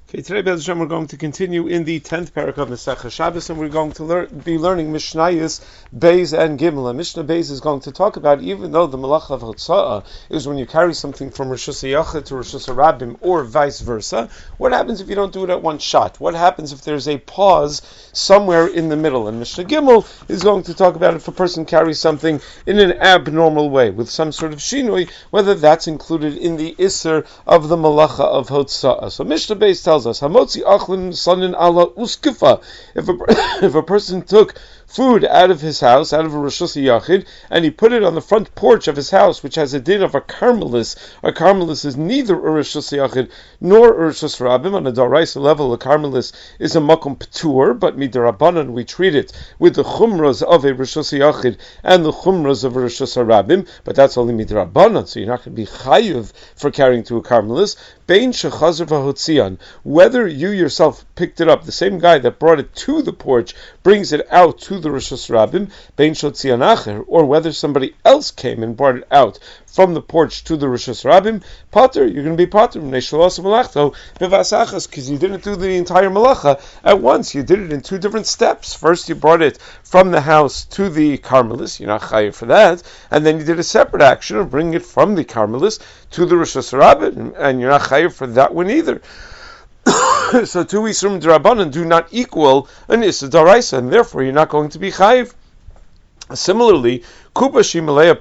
Okay, today, Be'ez Hashem, we're going to continue in the 10th parak of Masechah Shabbos, and we're going to be learning Mishnayos Beis and Gimel. And Mishnah Beis is going to talk about, even though the Malacha of Hotza'ah is when you carry something from Rosh Hashanah to Rosh Hashanah or vice versa, what happens if you don't do it at one shot? What happens if there's a pause somewhere in the middle? And Mishnah Gimel is going to talk about if a person carries something in an abnormal way, with some sort of shinui, whether that's included in the Isser of the Malacha of Hotza'ah. So Mishnah Beis tells us, Hamotzi achlin sanin ala uskifa. If a person took food out of his house, out of a Rosh Hashanah, and he put it on the front porch of his house, which has a din of a karmelis. A karmelis is neither a Rosh Hashanah nor a Rosh Hashanah. On a daraisa level, a karmelis is a makom p'tur, but midarabanan we treat it with the chumras of a Rosh Hashanah and the chumras of a Rosh Hashanah. But that's only midarabanan, so you're not going to be chayiv for carrying to a karmelis. Bein shechazer v'hotzian, whether you yourself picked it up, the same guy that brought it to the porch brings it out to the Rosh Hashanah, bein shotzian acher, or whether somebody else came and brought it out from the porch to the Rosh Hashanah, pater, you're going to be pater, because you didn't do the entire malacha at once. You did it in two different steps. First, you brought it from the house to the karmelis, you're not chayiv for that, and then you did a separate action of bringing it from the karmelis to the Rosh Hashanah, and you're not chayiv for that one either. So two Isurim D'Rabbanan do not equal an Issa D'Oraisa, and therefore you're not going to be chayiv. Similarly, if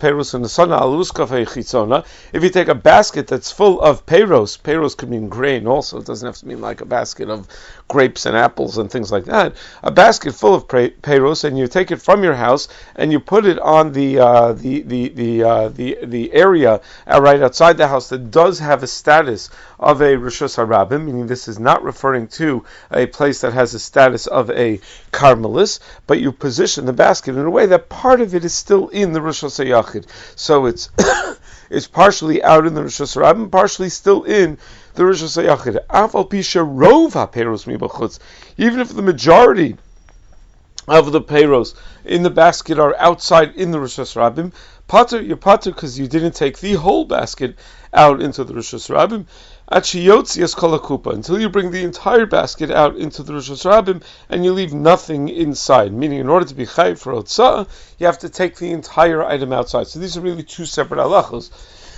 you take a basket that's full of peiros could mean grain also, it doesn't have to mean like a basket of grapes and apples and things like that, a basket full of peiros, and you take it from your house and you put it on the area right outside the house that does have a status of a Rosh Hashanah, meaning this is not referring to a place that has a status of a karmelis, but you position the basket in a way that part of it is still in the Rosh Hashanah. So it's it's partially out in the Rosh Hashanah, partially still in the Rosh Hashanah. Afal pisha rov ha-peiros mibachutz, even if the majority of the peiros in the basket are outside in the Rosh Hashanah, pater, you're pater because you didn't take the whole basket out into the Rosh Hashanah. Until you bring the entire basket out into the Rosh Hashanah and you leave nothing inside. Meaning, in order to be chayiv for Hotza'ah, you have to take the entire item outside. So these are really two separate halachos.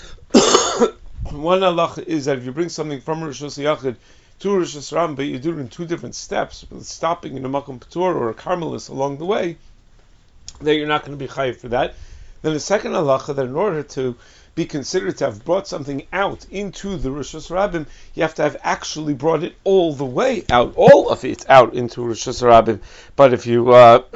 One halacha is that if you bring something from Rosh Hashanah to Rosh Hashanah, but you do it in two different steps, stopping in a makom p'tur or a karmelis along the way, that you're not going to be chayiv for that. Then the second halacha, that in order to be considered to have brought something out into the Rosh Hashanah, you have to have actually brought it all the way out, all of it out into Rosh Hashanah. But if you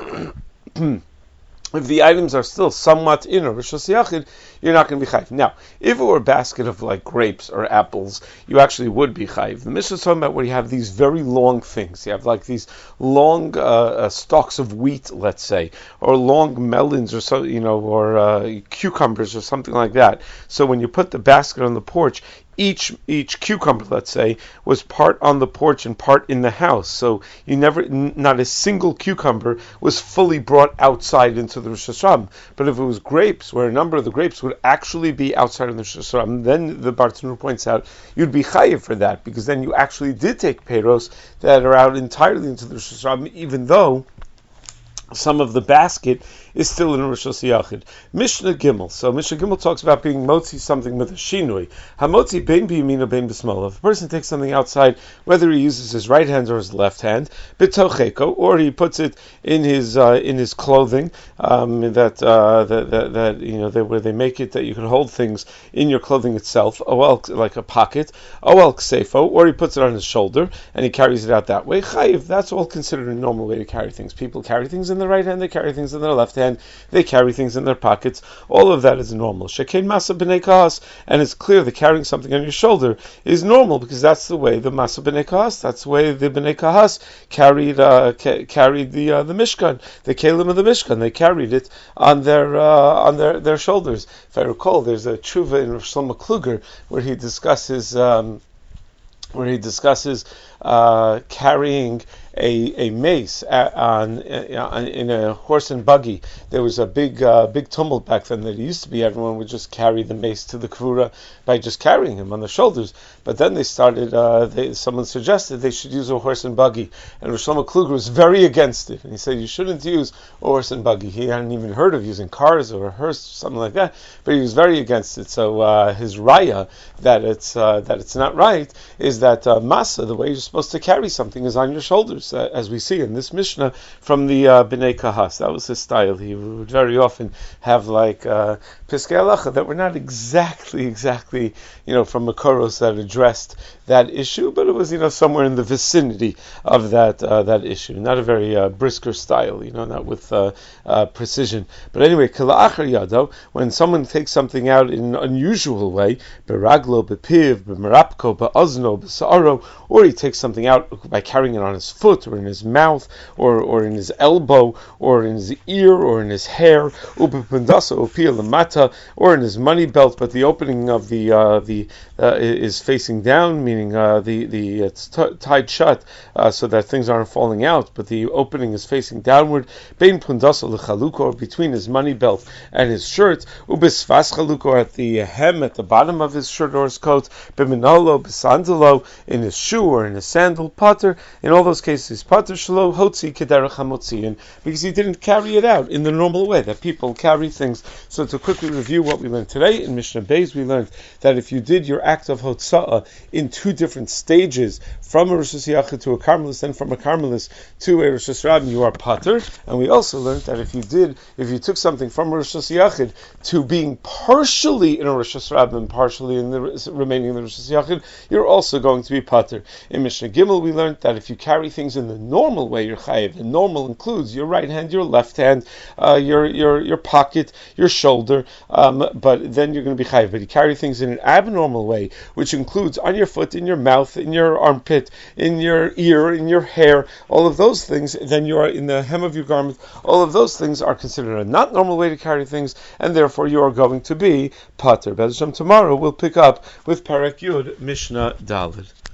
if the items are still somewhat in a Rosh Hashanah, you're not going to be chayiv. Now, if it were a basket of like grapes or apples, you actually would be chayiv. The Mishnah is talking about where you have these very long things. You have like these long stalks of wheat, let's say, or long melons, or so, or cucumbers or something like that. So when you put the basket on the porch, each cucumber, let's say, was part on the porch and part in the house. So not a single cucumber was fully brought outside into the Rosh Hashanah. But if it was grapes, where a number of the grapes would actually be outside of the Rosh Hashanah, then the Bartanur points out, you'd be chayiv for that, because then you actually did take peiros that are out entirely into the Rosh Hashanah, even though some of the basket is still in Rosh Hashanah. Mishnah Gimel. So Mishnah Gimel talks about being motzi something with a shinui. Hamotzi bein b'yamino bein b'smolo. If a person takes something outside, whether he uses his right hand or his left hand, b'tocheko, or he puts it in his clothing, where they make it that you can hold things in your clothing itself, like a pocket, ksefo, or he puts it on his shoulder and he carries it out that way. Chayiv. That's all considered a normal way to carry things. People carry things in their right hand, they carry things in their left hand, they carry things in their pockets. All of that is normal. Shekein masa b'nei kahas, and it's clear that carrying something on your shoulder is normal, because that's the way the masa b'nei kahas, that's the way the b'nei kahas carried the Mishkan, the kelim of the Mishkan. They carried it on their shoulders. If I recall, there's a tshuva in Rosh Shlomo Kluger where he discusses carrying a mace in a horse and buggy, there was a big tumult back then that it used to be everyone would just carry the mace to the kvura by just carrying him on their shoulders. But then they started, someone suggested they should use a horse and buggy. And Rosh Shlomo Kluger was very against it. And he said you shouldn't use a horse and buggy. He hadn't even heard of using cars or a hearse or something like that. But he was very against it. So his raya that it's not right is that masa, the way you're supposed to carry something, is on your shoulders, as we see in this Mishnah from the Bnei Kahas. That was his style. He would very often have like Piskei Halacha that were not exactly from Makoros that addressed that issue, but it was somewhere in the vicinity of that issue. Not a very brisker style, not with precision. But anyway, K'la'achar Yado, when someone takes something out in an unusual way, beraglo, bepiv, b'merapko, b'ozno, b'sa'aro, or he takes something out by carrying it on his foot, or in his mouth, or in his elbow, or in his ear, or in his hair, u'b'pendasa, u'pia lamata, or in his money belt, but the opening of the is facing down, meaning it's tied shut, so that things aren't falling out, but the opening is facing downward. Bein pundasa lechaluko, or between his money belt and his shirt. Ubisvas chaluko, at the hem at the bottom of his shirt or his coat. Beminalo, besandalo, in his shoe or in his sandal. Pater, in all those cases, pater shelo hotzi kederach hamotziin, because he didn't carry it out in the normal way that people carry things. So to quickly review what we learned today in Mishnah Beis, we learned that if you did your act of hotza'ah in two different stages, from a Rosh Hashanah to a Carmelist, and from a Carmelist to a Rosh Hashanah, you are pater. And we also learned that if you took something from a Rosh Hashanah to being partially in a Rosh Hashanah and partially in the remaining in the Rosh Hashanah, you're also going to be pater. In Mishnah Gimel, we learned that if you carry things in the normal way, you're chayiv. And normal includes your right hand, your left hand, your pocket, your shoulder, but then you're going to be chayiv. But you carry things in an abnormal way, which includes on your foot, in your mouth, in your armpit, in your ear, in your hair, all of those things, then you are in the hem of your garment. All of those things are considered a not normal way to carry things, and therefore you are going to be pater. Be'ez Hashem, tomorrow we'll pick up with Parak Yud, Mishnah Daled.